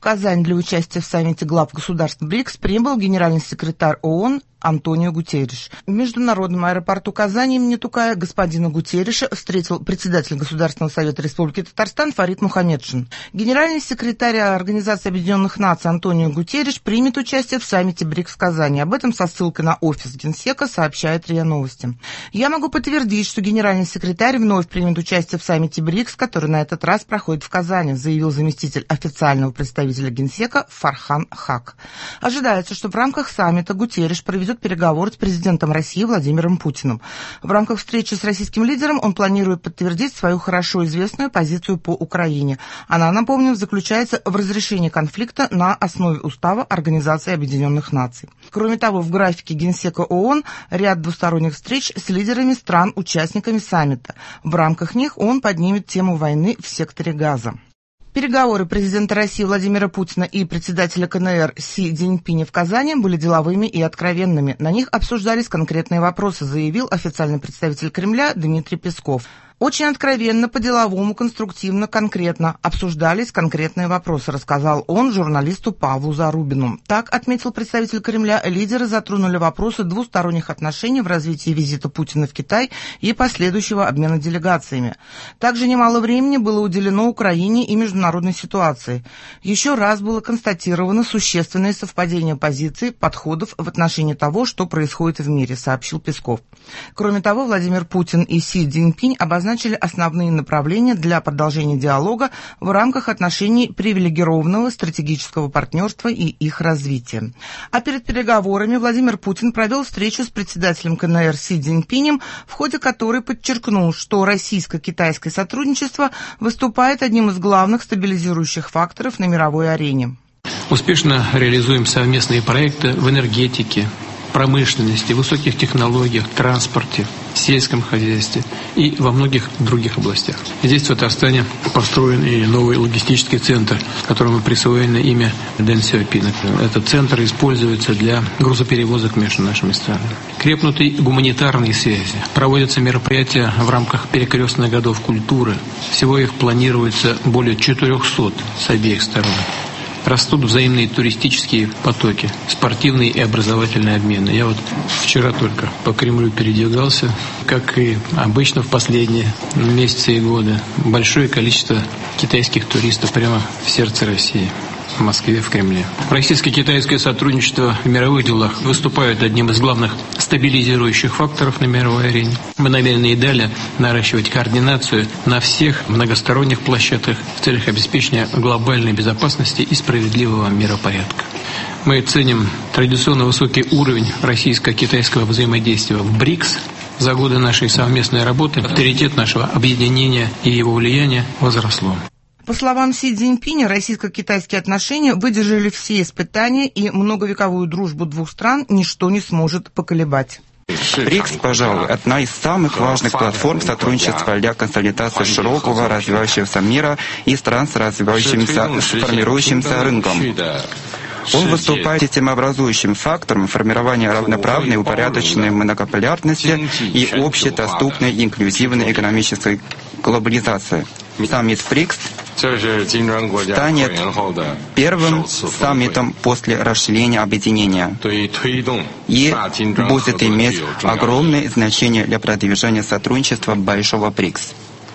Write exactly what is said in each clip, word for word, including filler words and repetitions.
Казань для участия в саммите глав государств БРИКС прибыл генеральный секретарь ООН Антонио Гутерриш. В международном аэропорту Казани имени Тукая господина Гутерриша встретил председатель Государственного совета Республики Татарстан Фарид Мухаммедшин. Генеральный секретарь Организации Объединенных Наций Антонио Гутерриш примет участие в саммите БРИКС в Казани. Об этом со ссылкой на офис Генсека сообщает РИА Новости. Я могу подтвердить, что генеральный секретарь вновь примет участие в саммите БРИКС, который на этот раз проходит в Казани, заявил заместитель официального представителя Генсека Фархан Хак. Ожидается, что в рамках саммита Гутерриш проведет переговоры с президентом России Владимиром Путиным. В рамках встречи с российским лидером он планирует подтвердить свою хорошо известную позицию по Украине. Она, напомню, заключается в разрешении конфликта на основе Устава Организации Объединенных Наций. Кроме того, в графике Генсека ООН ряд двусторонних встреч с лидерами стран-участниками саммита. В рамках них он поднимет тему войны в секторе Газа. Переговоры президента России Владимира Путина и председателя КНР Си Цзиньпиня в Казани были деловыми и откровенными. На них обсуждались конкретные вопросы, заявил официальный представитель Кремля Дмитрий Песков. Очень откровенно, по-деловому, конструктивно, конкретно обсуждались конкретные вопросы, рассказал он журналисту Павлу Зарубину. Так, отметил представитель Кремля, лидеры затронули вопросы двусторонних отношений в развитии визита Путина в Китай и последующего обмена делегациями. Также немало времени было уделено Украине и международной ситуации. Еще раз было констатировано существенное совпадение позиций, подходов в отношении того, что происходит в мире, сообщил Песков. Кроме того, Владимир Путин и Си Цзиньпинь обозначили начали основные направления для продолжения диалога в рамках отношений привилегированного стратегического партнерства и их развития. А перед переговорами Владимир Путин провел встречу с председателем КНР Си Цзиньпинем, в ходе которой подчеркнул, что российско-китайское сотрудничество выступает одним из главных стабилизирующих факторов на мировой арене. Успешно реализуем совместные проекты в энергетике, промышленности, высоких технологиях, транспорте, сельском хозяйстве и во многих других областях. Здесь, в Татарстане, построен и новый логистический центр, которому присвоено имя Дэн Сяопина. Этот центр используется для грузоперевозок между нашими странами. Крепнут и гуманитарные связи. Проводятся мероприятия в рамках перекрестных годов культуры. Всего их планируется более четырехсот с обеих сторон. Растут взаимные туристические потоки, спортивные и образовательные обмены. Я вот вчера только по Кремлю передвигался, как и обычно в последние месяцы и годы. Большое количество китайских туристов прямо в сердце России. В Москве, в Кремле. Российско-китайское сотрудничество в мировых делах выступает одним из главных стабилизирующих факторов на мировой арене. Мы намерены и далее наращивать координацию на всех многосторонних площадках в целях обеспечения глобальной безопасности и справедливого миропорядка. Мы ценим традиционно высокий уровень российско-китайского взаимодействия в БРИКС. За годы нашей совместной работы авторитет нашего объединения и его влияние возросло. По словам Си Цзиньпиня, российско-китайские отношения выдержали все испытания, и многовековую дружбу двух стран ничто не сможет поколебать. БРИКС, пожалуй, одна из самых важных платформ сотрудничества для консолидации широкого развивающегося мира и стран с развивающимся, с формирующимся рынком. Он выступает системообразующим фактором формирования равноправной, упорядоченной многополярности и общедоступной инклюзивной экономической глобализации. Саммит БРИКС станет первым саммитом после расширения объединения и будет иметь огромное значение для продвижения сотрудничества Большого БРИКС.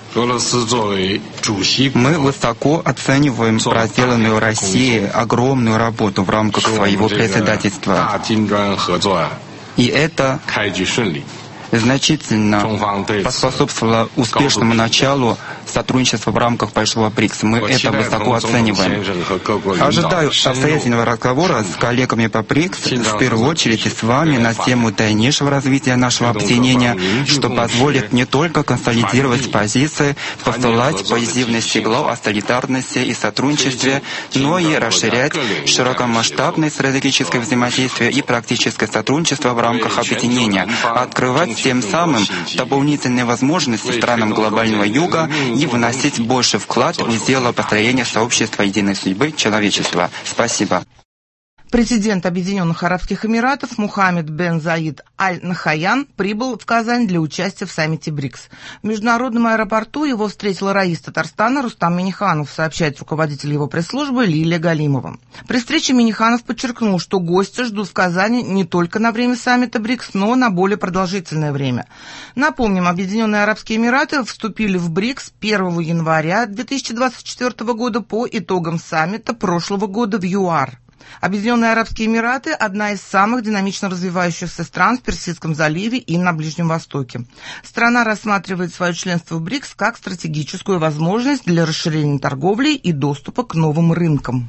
Мы высоко оцениваем проделанную Россией огромную работу в рамках своего председательства. И это значительно поспособствовало успешному началу сотрудничества в рамках Большого БРИКС. Мы это высоко оцениваем. Ожидаю обстоятельного разговора с коллегами по БРИКС, в первую очередь и с вами, на тему дальнейшего развития нашего объединения, что позволит не только консолидировать позиции, посылать позитивный сигнал о солидарности и сотрудничестве, но и расширять широкомасштабное стратегическое взаимодействие и практическое сотрудничество в рамках объединения, открывать тем самым дополнительные возможности странам глобального юга и вносить больше вклад в дело построения сообщества единой судьбы человечества. Спасибо. Президент Объединенных Арабских Эмиратов Мухаммед бен Заид Аль-Нахаян прибыл в Казань для участия в саммите БРИКС. В международном аэропорту его встретил раис Татарстана Рустам Минниханов, сообщает руководитель его пресс-службы Лилия Галимова. При встрече Минниханов подчеркнул, что гости ждут в Казани не только на время саммита БРИКС, но на более продолжительное время. Напомним, Объединенные Арабские Эмираты вступили в БРИКС первого января две тысячи двадцать четвёртого года по итогам саммита прошлого года в ЮАР. Объединенные Арабские Эмираты – одна из самых динамично развивающихся стран в Персидском заливе и на Ближнем Востоке. Страна рассматривает свое членство в БРИКС как стратегическую возможность для расширения торговли и доступа к новым рынкам.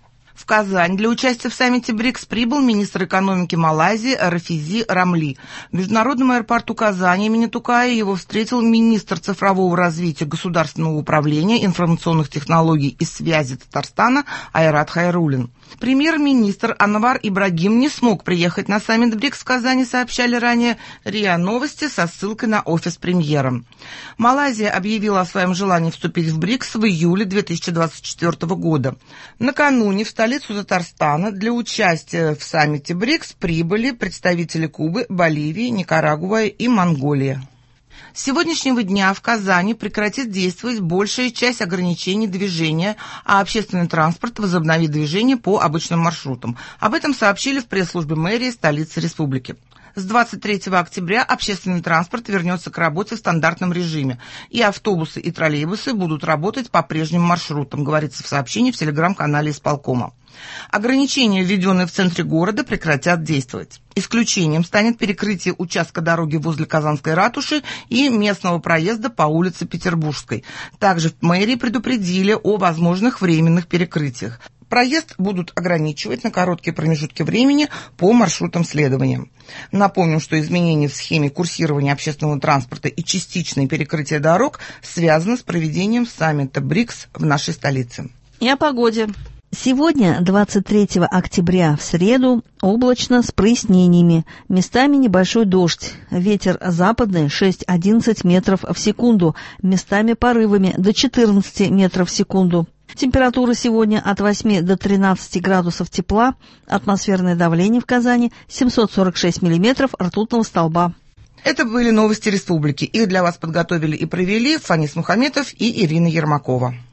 В Казань для участия в саммите БРИКС прибыл министр экономики Малайзии Рафизи Рамли. В международном аэропорту Казани имени Тукая его встретил министр цифрового развития государственного управления, информационных технологий и связи Татарстана Айрат Хайруллин. Премьер-министр Анвар Ибрагим не смог приехать на саммит БРИКС в Казани, сообщали ранее РИА Новости со ссылкой на офис премьера. Малайзия объявила о своем желании вступить в БРИКС в июле две тысячи двадцать четвёртого года. Накануне в столицу Татарстана для участия в саммите БРИКС прибыли представители Кубы, Боливии, Никарагуа и Монголии. С сегодняшнего дня в Казани прекратит действовать большая часть ограничений движения, а общественный транспорт возобновит движение по обычным маршрутам. Об этом сообщили в пресс-службе мэрии столицы республики. С двадцать третьего октября общественный транспорт вернется к работе в стандартном режиме, и автобусы и троллейбусы будут работать по прежним маршрутам, говорится в сообщении в телеграм-канале исполкома. Ограничения, введенные в центре города, прекратят действовать. Исключением станет перекрытие участка дороги возле Казанской ратуши и местного проезда по улице Петербургской. Также в мэрии предупредили о возможных временных перекрытиях. Проезд будут ограничивать на короткие промежутки времени по маршрутам следования. Напомним, что изменения в схеме курсирования общественного транспорта и частичное перекрытие дорог связаны с проведением саммита БРИКС в нашей столице. И о погоде. Сегодня, двадцать третьего октября, в среду, облачно с прояснениями. Местами небольшой дождь. Ветер западный шесть-одиннадцать метров в секунду. Местами порывами до четырнадцати метров в секунду. Температура сегодня от восьми до тринадцати градусов тепла. Атмосферное давление в Казани семьсот сорок шесть миллиметров ртутного столба. Это были новости республики. Их для вас подготовили и провели Фанис Мухаметов и Ирина Ермакова.